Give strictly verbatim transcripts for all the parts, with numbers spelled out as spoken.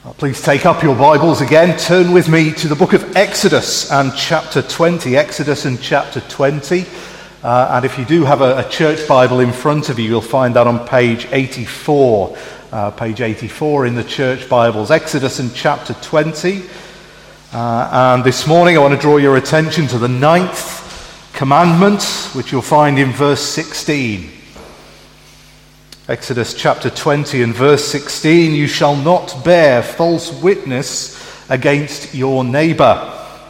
Please take up your Bibles again. Turn with me to the book of Exodus and chapter twenty. Exodus and chapter twenty. Uh, and if you do have a, a church Bible in front of you, you'll find that on page eighty-four. Uh, page eighty-four in the church Bibles. Exodus and chapter twenty. Uh, and this morning I want to draw your attention to the ninth commandment, which you'll find in verse sixteen. Exodus chapter twenty and verse sixteen, "You shall not bear false witness against your neighbour."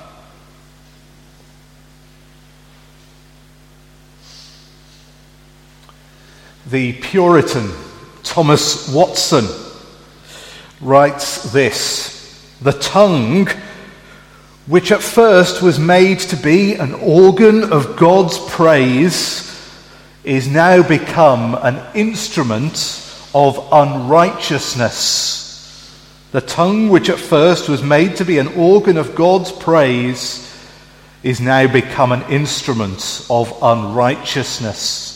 The Puritan Thomas Watson writes this: "The tongue, which at first was made to be an organ of God's praise, is now become an instrument of unrighteousness." The tongue, which at first was made to be an organ of God's praise, is now become an instrument of unrighteousness.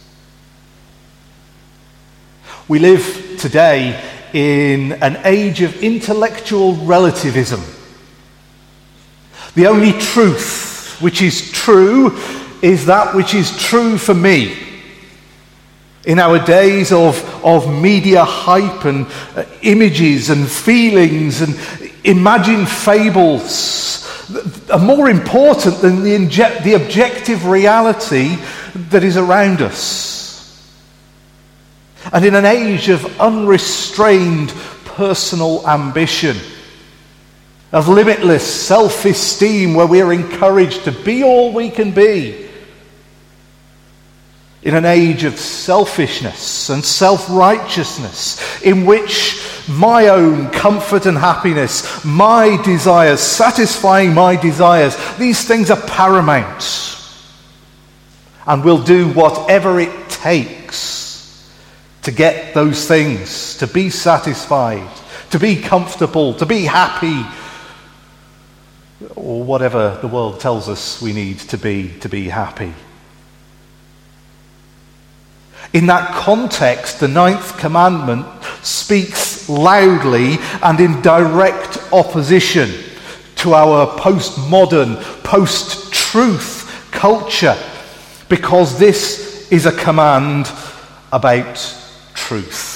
We live today in an age of intellectual relativism. The only truth which is true is that which is true for me. In our days of, of media hype and uh, images and feelings and imagined fables are more important than the, inje- the objective reality that is around us. And in an age of unrestrained personal ambition, of limitless self-esteem where we are encouraged to be all we can be, in an age of selfishness and self-righteousness in which my own comfort and happiness, my desires, satisfying my desires, these things are paramount, and we'll do whatever it takes to get those things, to be satisfied, to be comfortable, to be happy, or whatever the world tells us we need to be to be happy. In that context, the ninth commandment speaks loudly and in direct opposition to our postmodern, post-truth culture, because this is a command about truth.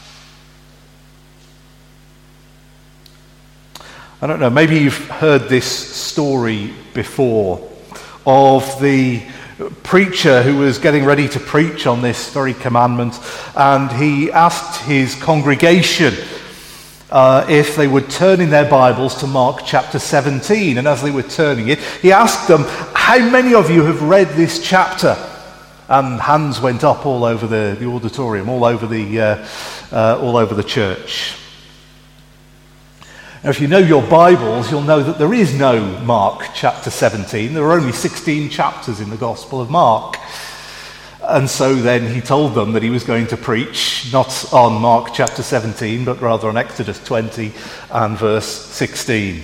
I don't know, maybe you've heard this story before of the preacher who was getting ready to preach on this very commandment, and he asked his congregation uh, if they would turn in their Bibles to Mark chapter seventeen. And as they were turning it, he asked them, "How many of you have read this chapter?" And hands went up all over the, the auditorium, all over the uh, uh, all over the church. Now, if you know your Bibles, you'll know that there is no Mark chapter seventeen. There are only sixteen chapters in the Gospel of Mark. And so then he told them that he was going to preach not on Mark chapter seventeen, but rather on Exodus twenty and verse sixteen.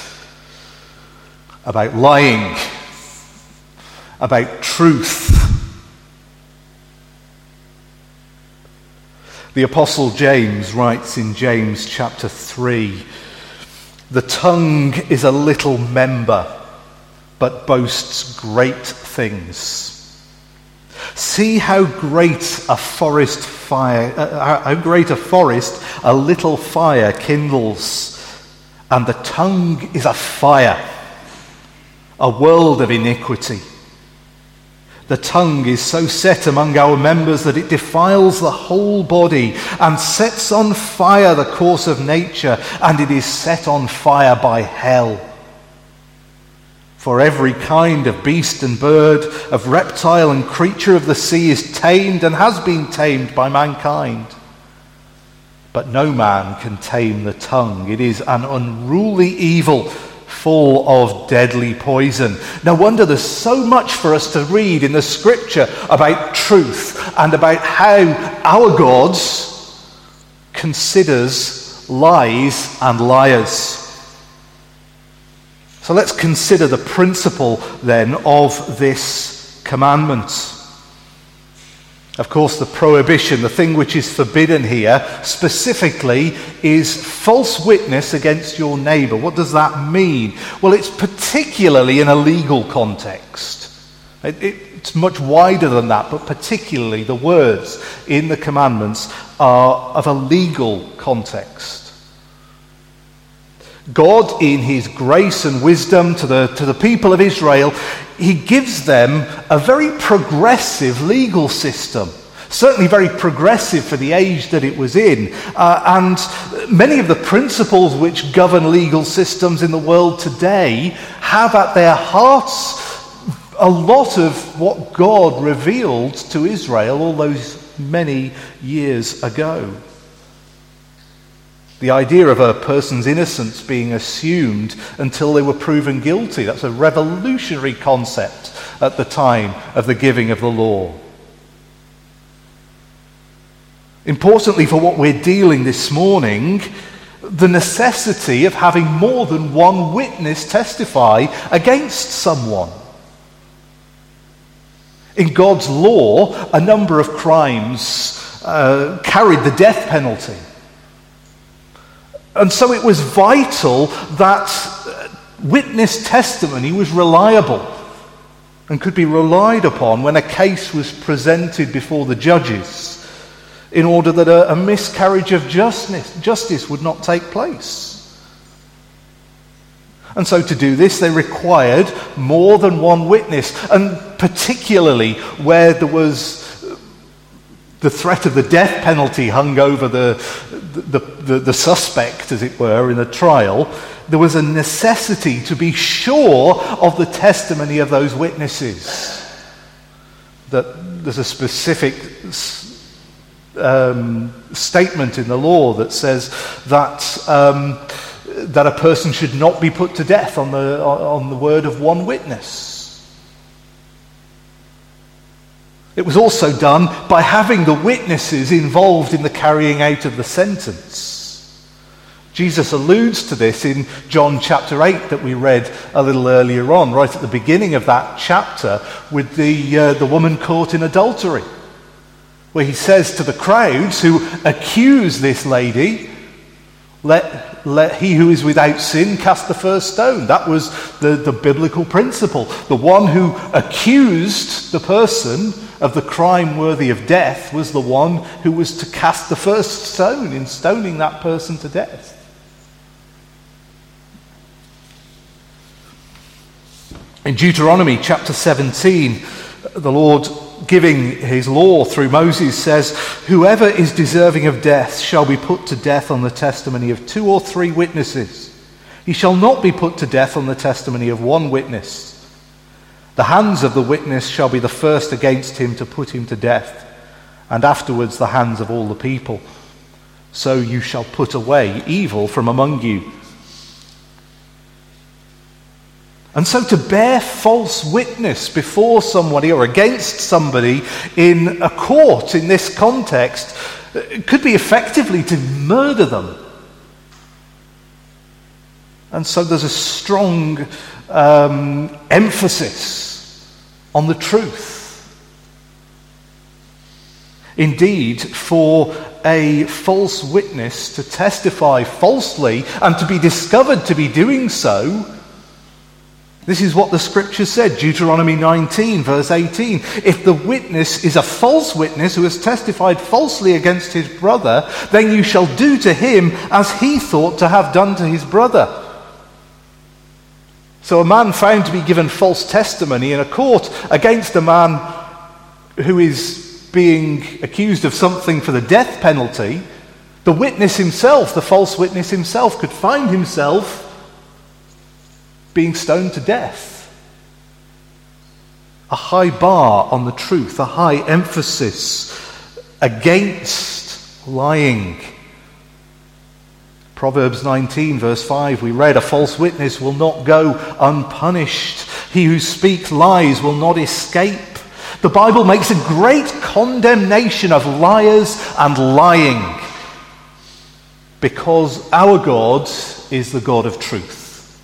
About lying, about truth. The Apostle James writes in James chapter three, "The tongue is a little member, but boasts great things. See how great a forest fire, uh, how great a forest a little fire kindles, and the tongue is a fire, a world of iniquity. The tongue is so set among our members that it defiles the whole body and sets on fire the course of nature, and it is set on fire by hell. For every kind of beast and bird, of reptile and creature of the sea is tamed and has been tamed by mankind. But no man can tame the tongue. It is an unruly evil, full of deadly poison." No wonder there's so much for us to read in the scripture about truth and about how our God considers lies and liars. So let's consider the principle then of this commandment. Of course, the prohibition, the thing which is forbidden here, specifically, is false witness against your neighbour. What does that mean? Well, it's particularly in a legal context. It, it, it's much wider than that, but particularly the words in the commandments are of a legal context. God, in his grace and wisdom to the, to the people of Israel, he gives them a very progressive legal system, certainly very progressive for the age that it was in. Uh, and many of the principles which govern legal systems in the world today have at their hearts a lot of what God revealed to Israel all those many years ago. The idea of a person's innocence being assumed until they were proven guilty. That's a revolutionary concept at the time of the giving of the law. Importantly for what we're dealing this morning, the necessity of having more than one witness testify against someone. In God's law, a number of crimes uh, carried the death penalty. And so it was vital that witness testimony was reliable and could be relied upon when a case was presented before the judges in order that a, a miscarriage of justice, justice would not take place. And so to do this, they required more than one witness, and particularly where there was the threat of the death penalty hung over the, the, the, the suspect, as it were, in a trial, there was a necessity to be sure of the testimony of those witnesses. That there's a specific um, statement in the law that says that um, that a person should not be put to death on the on the word of one witness. It was also done by having the witnesses involved in the carrying out of the sentence. Jesus alludes to this in John chapter eight that we read a little earlier on, right at the beginning of that chapter, with the uh, the woman caught in adultery, where he says to the crowds who accuse this lady, let Let he who is without sin cast the first stone. That was the, the biblical principle. The one who accused the person of the crime worthy of death was the one who was to cast the first stone in stoning that person to death. In Deuteronomy chapter seventeen, the Lord, giving his law through Moses, says, "Whoever is deserving of death shall be put to death on the testimony of two or three witnesses. He shall not be put to death on the testimony of one witness. The hands of the witness shall be the first against him to put him to death, and afterwards the hands of all the people. So you shall put away evil from among you." And so to bear false witness before somebody or against somebody in a court in this context could be effectively to murder them. And so there's a strong um, emphasis on the truth. Indeed, for a false witness to testify falsely and to be discovered to be doing so, this is what the scripture said, Deuteronomy nineteen, verse eighteen. "If the witness is a false witness who has testified falsely against his brother, then you shall do to him as he thought to have done to his brother." So a man found to be given false testimony in a court against a man who is being accused of something for the death penalty, the witness himself, the false witness himself, could find himself being stoned to death. A high bar on the truth, a high emphasis against lying. Proverbs nineteen, verse five, we read, "A false witness will not go unpunished. He who speaks lies will not escape." The Bible makes a great condemnation of liars and lying, because our God is the God of truth.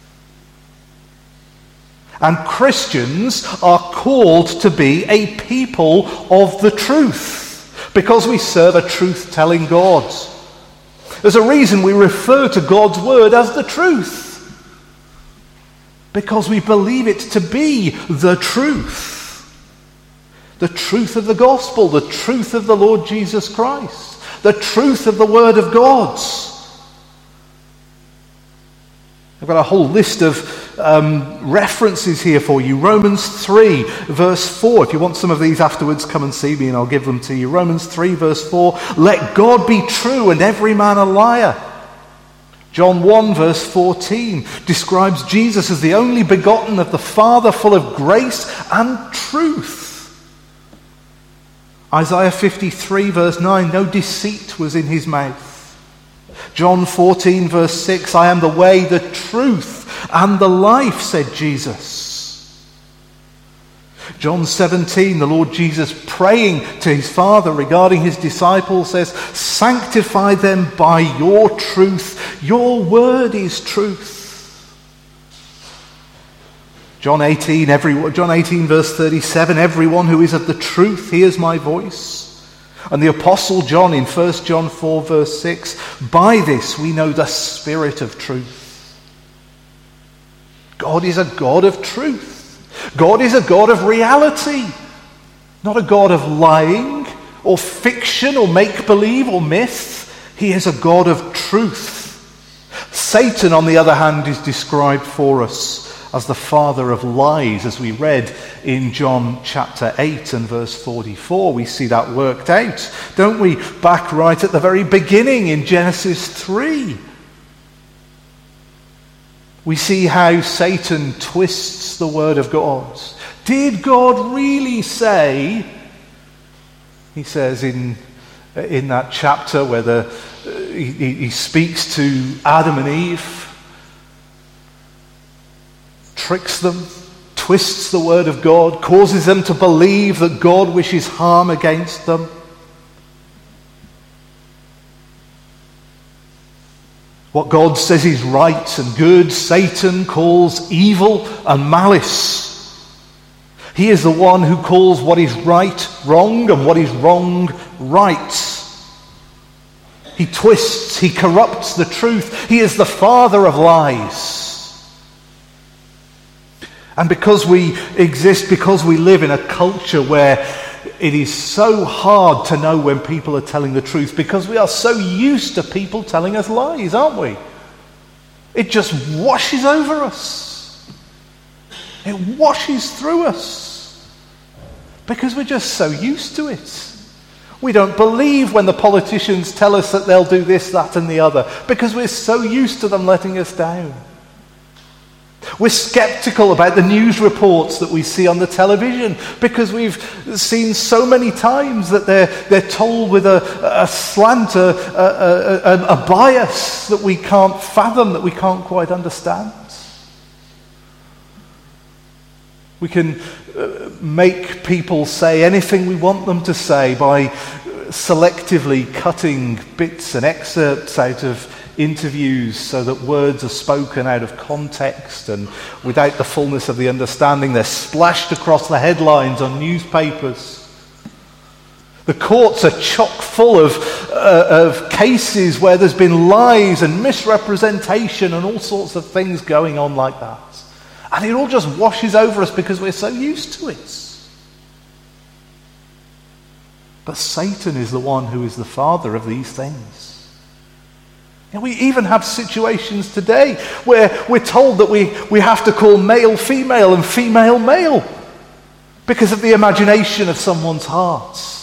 And Christians are called to be a people of the truth. Because we serve a truth-telling God. There's a reason we refer to God's word as the truth. Because we believe it to be the truth. The truth of the gospel, the truth of the Lord Jesus Christ, the truth of the word of God. I've got a whole list of um, references here for you. Romans three, verse four. If you want some of these afterwards, come and see me and I'll give them to you. Romans three, verse four. Let God be true and every man a liar. John one, verse fourteen, describes Jesus as the only begotten of the Father, full of grace and truth. Isaiah fifty-three, verse nine, no deceit was in his mouth. John fourteen, verse six, I am the way, the truth, and the life, said Jesus. John seventeen, the Lord Jesus praying to his Father regarding his disciples says, sanctify them by your truth. Your word is truth. John eighteen, every, John eighteen, verse thirty-seven, everyone who is of the truth hears my voice. And the Apostle John in First John four, verse six, by this we know the spirit of truth. God is a God of truth. God is a God of reality, not a God of lying or fiction or make-believe or myth. He is a God of truth. Satan, on the other hand, is described for us as the father of lies, as we read in John chapter eight and verse forty-four. We see that worked out, don't we? Back right at the very beginning in Genesis three. We see how Satan twists the word of God. Did God really say, he says in, in that chapter where the, he, he speaks to Adam and Eve, tricks them, twists the word of God, causes them to believe that God wishes harm against them. What God says is right and good, Satan calls evil and malice. He is the one who calls what is right wrong and what is wrong right. He twists, he corrupts the truth. He is the father of lies. And because we exist, because we live in a culture where it is so hard to know when people are telling the truth, because we are so used to people telling us lies, aren't we? It just washes over us. It washes through us. Because we're just so used to it. We don't believe when the politicians tell us that they'll do this, that, and the other, because we're so used to them letting us down. We're skeptical about the news reports that we see on the television because we've seen so many times that they're, they're told with a, a slant, a, a, a, a bias that we can't fathom, that we can't quite understand. We can uh, make people say anything we want them to say by selectively cutting bits and excerpts out of interviews so that words are spoken out of context and without the fullness of the understanding. They're splashed across the headlines on newspapers. The courts are chock full of, uh, of cases where there's been lies and misrepresentation and all sorts of things going on like that. And it all just washes over us because we're so used to it. But Satan is the one who is the father of these things. And we even have situations today where we're told that we, we have to call male female and female male because of the imagination of someone's hearts.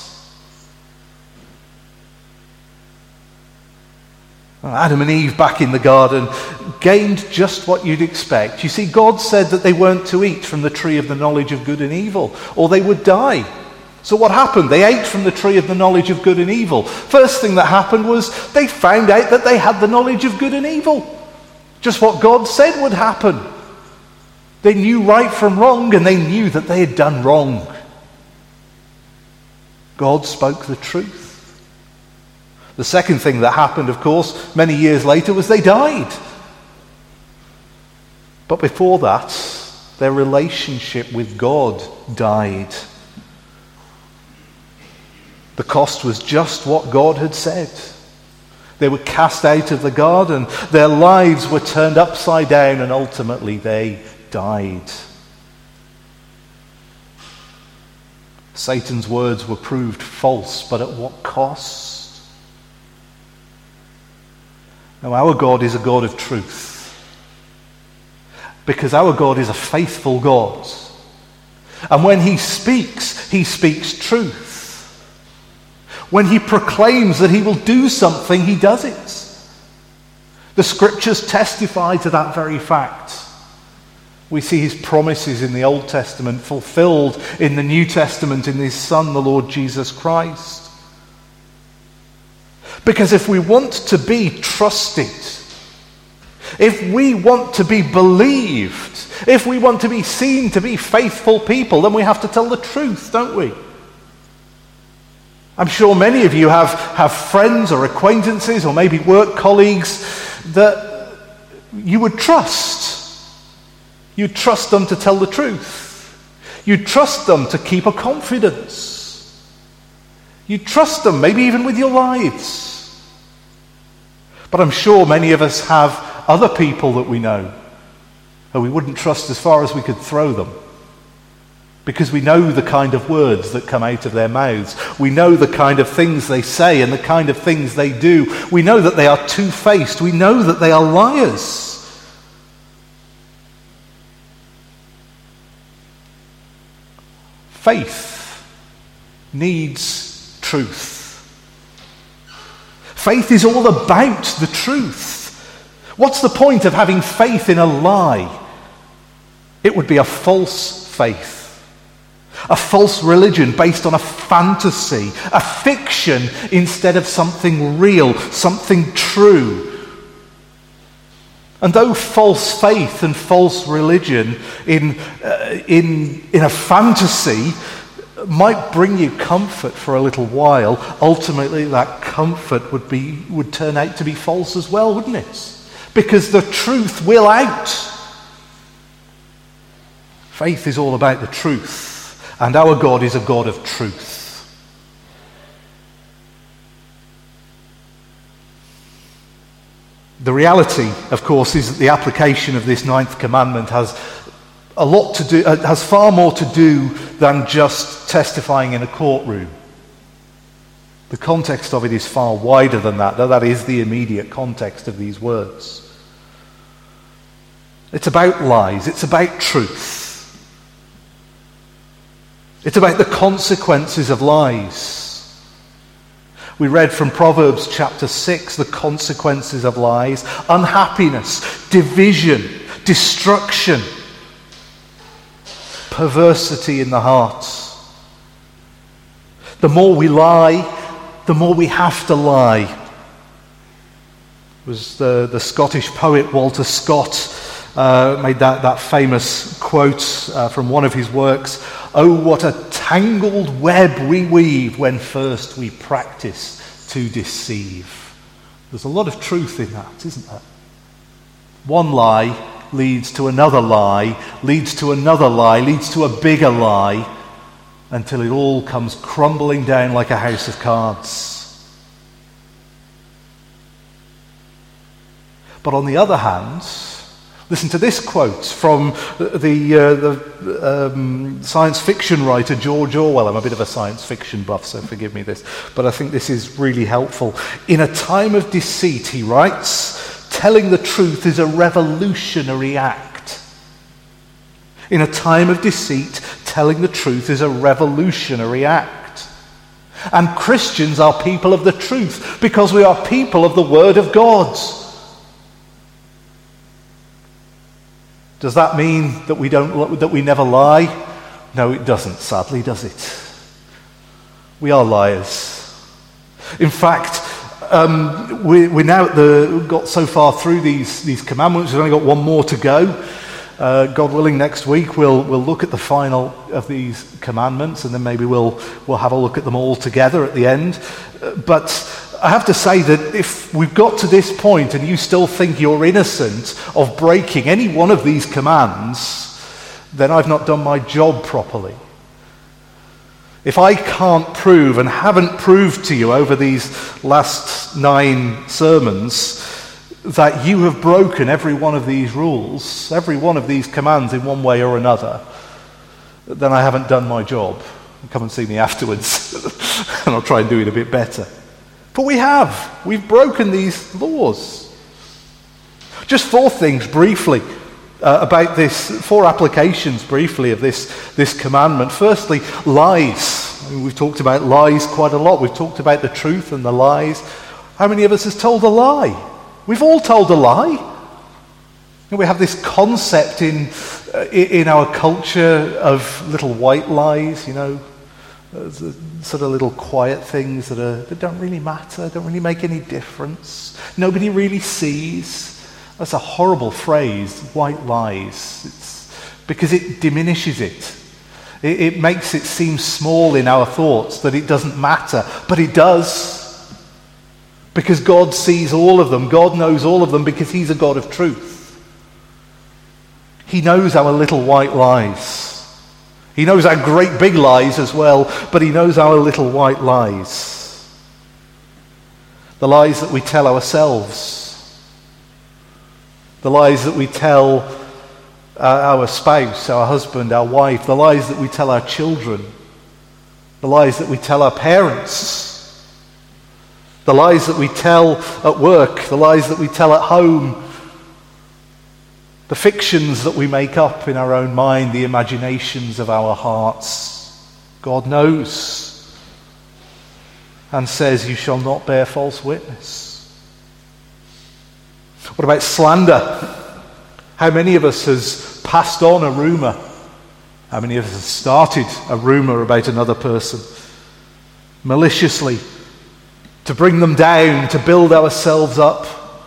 Adam and Eve back in the garden gained just what you'd expect. You see, God said that they weren't to eat from the tree of the knowledge of good and evil, or they would die. So what happened? They ate from the tree of the knowledge of good and evil. First thing that happened was they found out that they had the knowledge of good and evil. Just what God said would happen. They knew right from wrong, and they knew that they had done wrong. God spoke the truth. The second thing that happened, of course, many years later, was they died. But before that, their relationship with God died. The cost was just what God had said. They were cast out of the garden. Their lives were turned upside down, and ultimately they died. Satan's words were proved false, but at what cost? Now, our God is a God of truth, because our God is a faithful God. And when he speaks, he speaks truth. When he proclaims that he will do something, he does it. The scriptures testify to that very fact. We see his promises in the Old Testament fulfilled in the New Testament in his Son, the Lord Jesus Christ. Because if we want to be trusted, if we want to be believed, if we want to be seen to be faithful people, then we have to tell the truth, don't we? I'm sure many of you have, have friends or acquaintances or maybe work colleagues that you would trust. You'd trust them to tell the truth. You'd trust them to keep a confidence. You'd trust them, maybe even with your lives. But I'm sure many of us have other people that we know who we wouldn't trust as far as we could throw them. Because we know the kind of words that come out of their mouths. We know the kind of things they say and the kind of things they do. We know that they are two-faced. We know that they are liars. Faith needs truth. Faith is all about the truth. What's the point of having faith in a lie? It would be a false faith. A false religion based on a fantasy, a fiction instead of something real, something true. And though false faith and false religion in, uh, in, in a fantasy might bring you comfort for a little while, ultimately that comfort would be would turn out to be false as well, wouldn't it? Because the truth will out. Faith is all about the truth. And our God is a God of truth. The reality, of course, is that the application of this ninth commandment has a lot to do, uh, has far more to do than just testifying in a courtroom. The context of it is far wider than that, though that is the immediate context of these words. It's about lies, it's about truth. It's about the consequences of lies. We read from Proverbs chapter six, the consequences of lies: unhappiness, division, destruction, perversity in the heart. The more we lie, the more we have to lie. It was the, the Scottish poet Walter Scott uh, made that, that famous quote uh, from one of his works: "Oh, what a tangled web we weave when first we practice to deceive." There's a lot of truth in that, isn't there? One lie leads to another lie, leads to another lie, leads to a bigger lie, until it all comes crumbling down like a house of cards. But on the other hand, listen to this quote from the, uh, the um, science fiction writer George Orwell. I'm a bit of a science fiction buff, so forgive me this, but I think this is really helpful. "In a time of deceit," he writes, "telling the truth is a revolutionary act." In a time of deceit, telling the truth is a revolutionary act. And Christians are people of the truth because we are people of the Word of God. Does that mean that we don't, that we never lie? No, it doesn't, sadly, does it? We are liars. In fact, um, we, we're now at the, got so far through these, these commandments, we've only got one more to go. Uh, God willing, next week we'll, we'll look at the final of these commandments, and then maybe we'll, we'll have a look at them all together at the end. Uh, but I have to say that if we've got to this point and you still think you're innocent of breaking any one of these commands, then I've not done my job properly. if I can't prove and haven't proved to you over these last nine sermons that you have broken every one of these rules, every one of these commands in one way or another, then I haven't done my job. Come and see me afterwards and I'll try and do it a bit better. But we have. We've broken these laws. Just four things briefly uh, about this, four applications briefly of this, this commandment. Firstly, lies. I mean, we've talked about lies quite a lot. We've talked about the truth and the lies. How many of us has told a lie? We've all told a lie. And we have this concept in uh, in our culture of little white lies, you know, sort of little quiet things that, are, that don't really matter, don't really make any difference. Nobody really sees. That's a horrible phrase, white lies, it's because it diminishes it. it. It makes it seem small in our thoughts, that it doesn't matter, but it does. Because God sees all of them. God knows all of them because he's a God of truth. He knows our little white lies. He knows our great big lies as well, but he knows our little white lies. The lies that we tell ourselves. The lies that we tell uh, our spouse, our husband, our wife. The lies that we tell our children. The lies that we tell our parents. The lies that we tell at work, the lies that we tell at home, the fictions that we make up in our own mind, the imaginations of our hearts. God knows and says, you shall not bear false witness. What about slander? How many of us has passed on a rumour? How many of us has started a rumour about another person? Maliciously, to bring them down, to build ourselves up.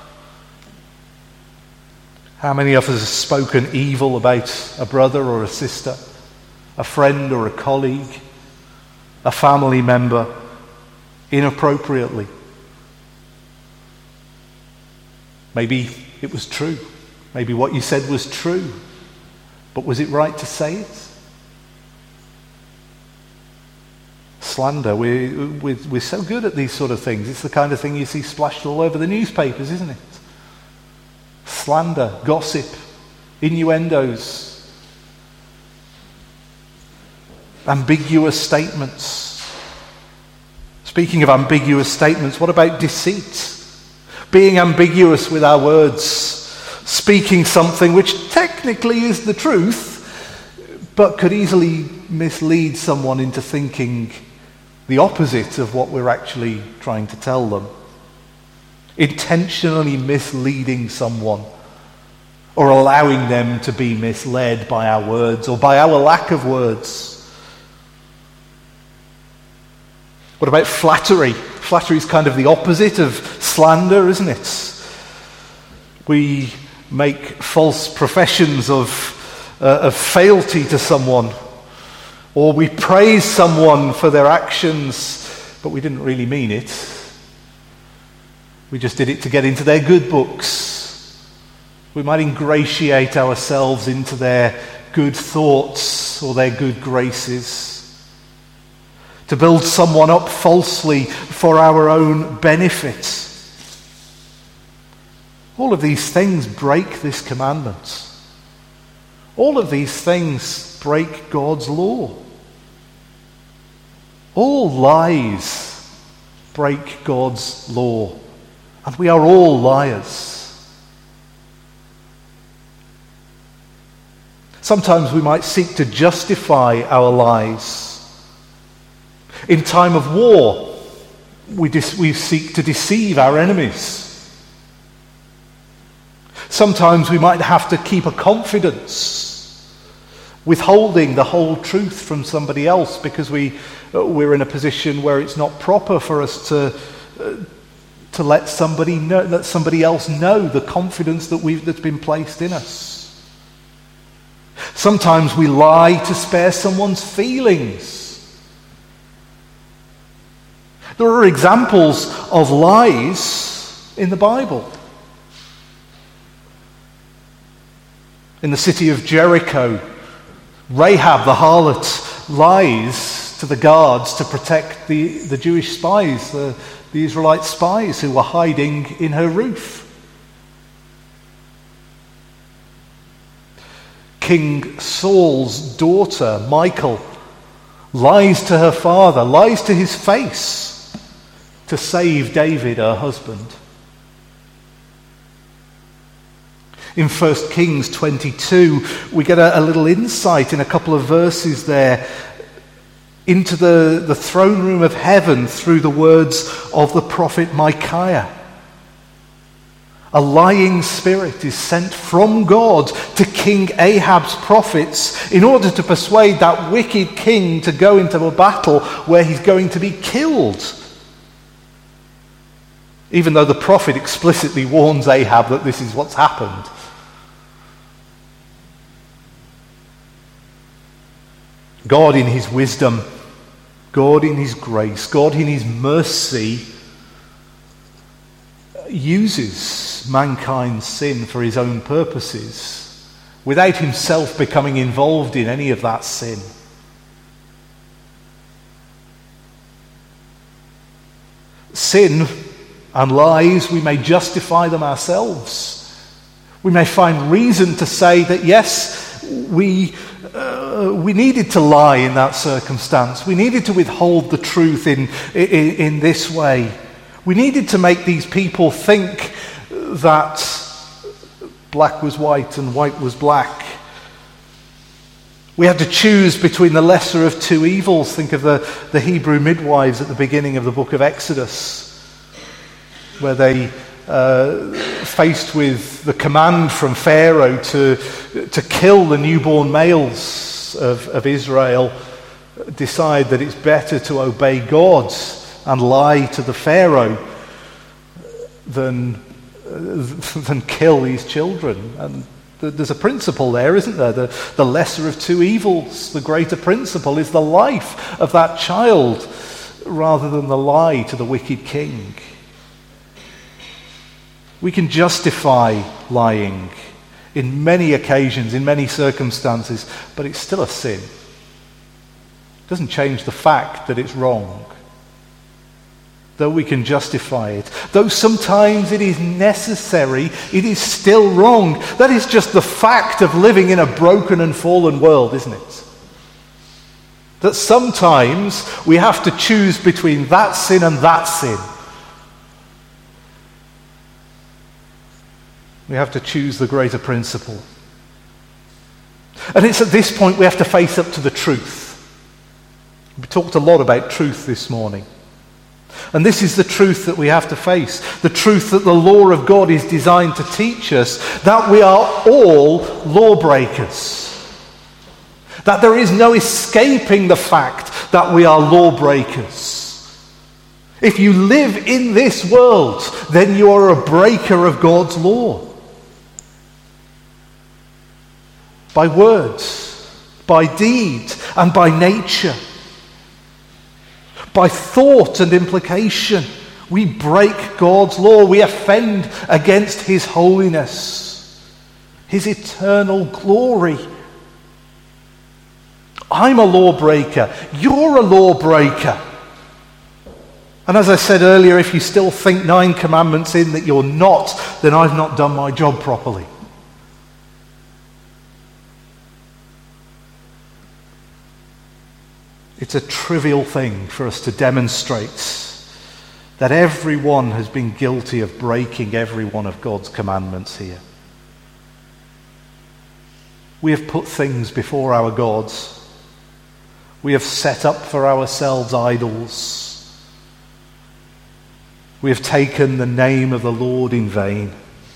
How many of us have spoken evil about a brother or a sister, a friend or a colleague, a family member, inappropriately? Maybe it was true. Maybe what you said was true. But was it right to say it? Slander, we, we, we're so good at these sort of things. It's the kind of thing you see splashed all over the newspapers, isn't it? Slander, gossip, innuendos, ambiguous statements. Speaking of ambiguous statements, what about deceit? Being ambiguous with our words, speaking something which technically is the truth, but could easily mislead someone into thinking the opposite of what we're actually trying to tell them. Intentionally misleading someone or allowing them to be misled by our words or by our lack of words. What about flattery? Flattery is kind of the opposite of slander, isn't it? We make false professions of, uh, of fealty to someone, or we praise someone for their actions, but we didn't really mean it. We just did it to get into their good books. We might ingratiate ourselves into their good thoughts or their good graces. To build someone up falsely for our own benefit. All of these things break this commandment. All of these things break God's law. All lies break God's law. And we are all liars. Sometimes we might seek to justify our lies. In time of war, we, dis- we seek to deceive our enemies. Sometimes we might have to keep a confidence, withholding the whole truth from somebody else because we, uh, we're in a position where it's not proper for us to... Uh, to let somebody know, let somebody else know the confidence that we've that's been placed in us. Sometimes we lie to spare someone's feelings. There are examples of lies in the Bible. In the city of Jericho, Rahab the harlot lies to the guards to protect the, the Jewish spies, the, the Israelite spies who were hiding in her roof. King Saul's daughter, Michal, lies to her father, lies to his face to save David, her husband. In First Kings twenty-two, we get a, a little insight in a couple of verses there into the, the throne room of heaven through the words of the prophet Micaiah. A lying spirit is sent from God to King Ahab's prophets in order to persuade that wicked king to go into a battle where he's going to be killed. Even though the prophet explicitly warns Ahab that this is what's happened. God in his wisdom, God in his grace, God in his mercy uses mankind's sin for his own purposes without himself becoming involved in any of that sin. Sin and lies, we may justify them ourselves. We may find reason to say that yes, we uh, we needed to lie in that circumstance. We needed to withhold the truth in, in, in this way. We needed to make these people think that black was white and white was black. We had to choose between the lesser of two evils. Think of the, the Hebrew midwives at the beginning of the book of Exodus, where they, uh, faced with the command from Pharaoh to, to kill the newborn males of, of Israel, decide that it's better to obey God and lie to the Pharaoh than, uh, than kill these children. And th- there's a principle there, isn't there? The, the lesser of two evils, the greater principle, is the life of that child rather than the lie to the wicked king. We can justify lying in many occasions, in many circumstances, but it's still a sin. It doesn't change the fact that it's wrong. Though we can justify it, though sometimes it is necessary, it is still wrong. That is just the fact of living in a broken and fallen world, isn't it? That sometimes we have to choose between that sin and that sin. We have to choose the greater principle. And it's at this point we have to face up to the truth. We talked a lot about truth this morning. And this is the truth that we have to face. The truth that the law of God is designed to teach us, that we are all lawbreakers. That there is no escaping the fact that we are lawbreakers. If you live in this world, then you are a breaker of God's law. By words, by deed, and by nature. By thought and implication, we break God's law. We offend against his holiness, his eternal glory. I'm a lawbreaker. You're a lawbreaker. And as I said earlier, if you still think nine commandments in that you're not, then I've not done my job properly. It's a trivial thing for us to demonstrate that everyone has been guilty of breaking every one of God's commandments here. We have put things before our gods. We have set up for ourselves idols. We have taken the name of the Lord in vain.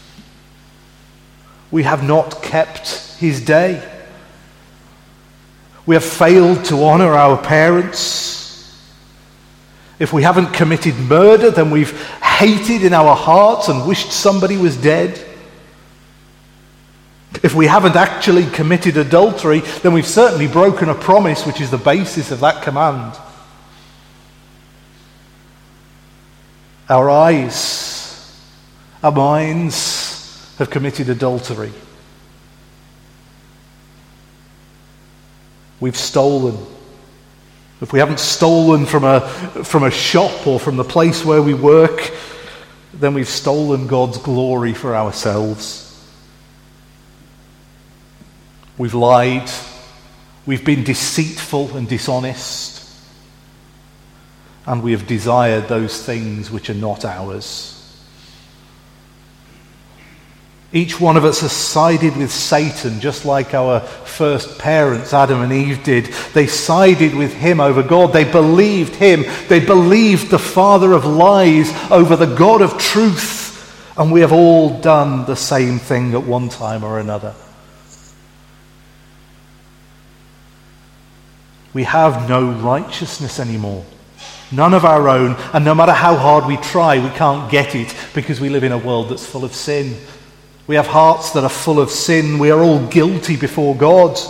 We have not kept his day. We have failed to honor our parents. If we haven't committed murder, then we've hated in our hearts and wished somebody was dead. If we haven't actually committed adultery, then we've certainly broken a promise, which is the basis of that command. Our eyes, our minds have committed adultery. We've stolen. if we haven't stolen from a, from a shop or from the place where we work, then we've stolen God's glory for ourselves. We've lied. We've been deceitful and dishonest. And we have desired those things which are not ours. Each one of us has sided with Satan, just like our first parents, Adam and Eve, did. They sided with him over God. They believed him. They believed the father of lies over the God of truth. And we have all done the same thing at one time or another. We have no righteousness anymore. None of our own. And no matter how hard we try, we can't get it because we live in a world that's full of sin. We have hearts that are full of sin. We are all guilty before God.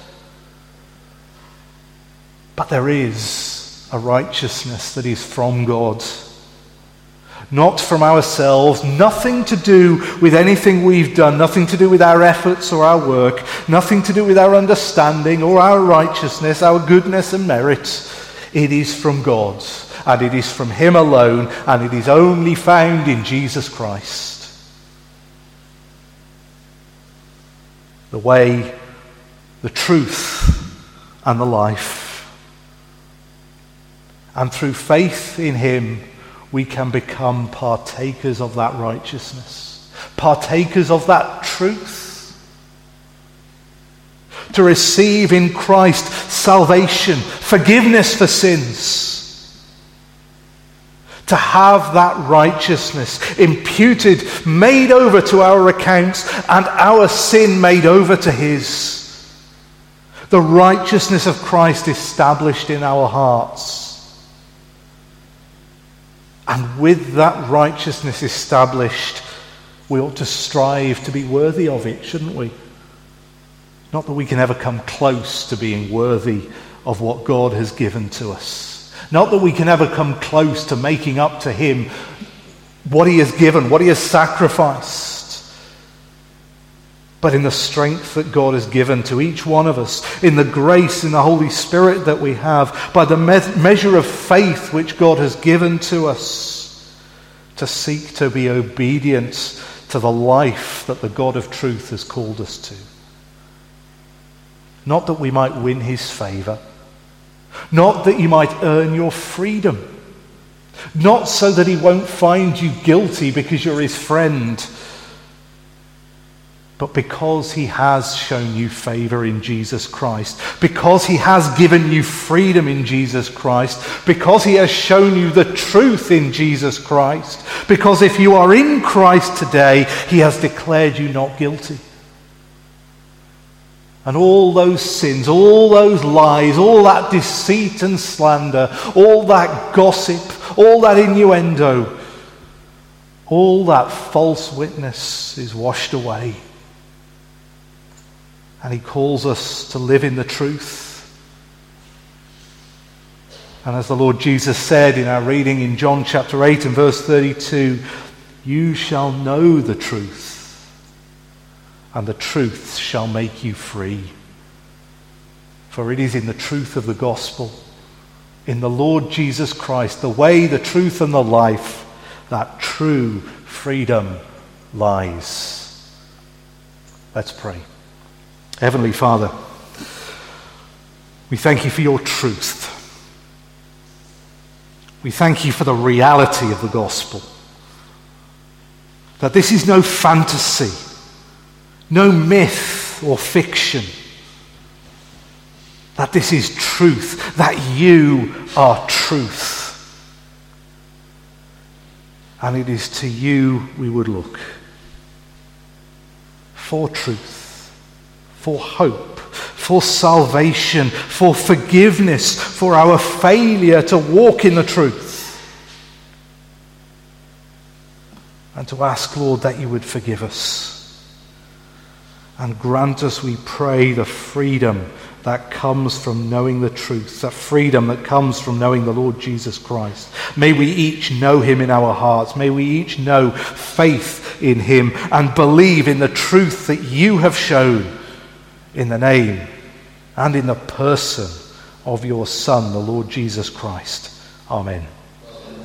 But there is a righteousness that is from God. Not from ourselves, nothing to do with anything we've done, nothing to do with our efforts or our work, nothing to do with our understanding or our righteousness, our goodness and merit. It is from God, and it is from him alone, and it is only found in Jesus Christ. The way, the truth, and the life. And through faith in him, we can become partakers of that righteousness, partakers of that truth. To receive in Christ salvation, forgiveness for sins. To have that righteousness imputed, made over to our accounts, and our sin made over to his. The righteousness of Christ established in our hearts. And with that righteousness established, we ought to strive to be worthy of it, shouldn't we? Not that we can ever come close to being worthy of what God has given to us. Not that we can ever come close to making up to him what he has given, what he has sacrificed. But in the strength that God has given to each one of us, in the grace in the Holy Spirit that we have, by the me- measure of faith which God has given to us, to seek to be obedient to the life that the God of truth has called us to. Not that we might win his favor, not that you might earn your freedom, not so that he won't find you guilty because you're his friend, but because he has shown you favor in Jesus Christ, because he has given you freedom in Jesus Christ, because he has shown you the truth in Jesus Christ, because if you are in Christ today, he has declared you not guilty. And all those sins, all those lies, all that deceit and slander, all that gossip, all that innuendo, all that false witness is washed away. And he calls us to live in the truth. And as the Lord Jesus said in our reading in John chapter eight and verse thirty-two, you shall know the truth, and the truth shall make you free. For it is in the truth of the gospel, in the Lord Jesus Christ, the way, the truth, and the life, that true freedom lies. Let's pray. Heavenly Father, we thank you for your truth. We thank you for the reality of the gospel. That this is no fantasy, no myth or fiction. That this is truth, that you are truth. And it is to you we would look for truth, for hope, for salvation, for forgiveness, for our failure to walk in the truth. And to ask, Lord, that you would forgive us. And grant us, we pray, the freedom that comes from knowing the truth, that freedom that comes from knowing the Lord Jesus Christ. May we each know him in our hearts. May we each know faith in him and believe in the truth that you have shown in the name and in the person of your Son, the Lord Jesus Christ. Amen.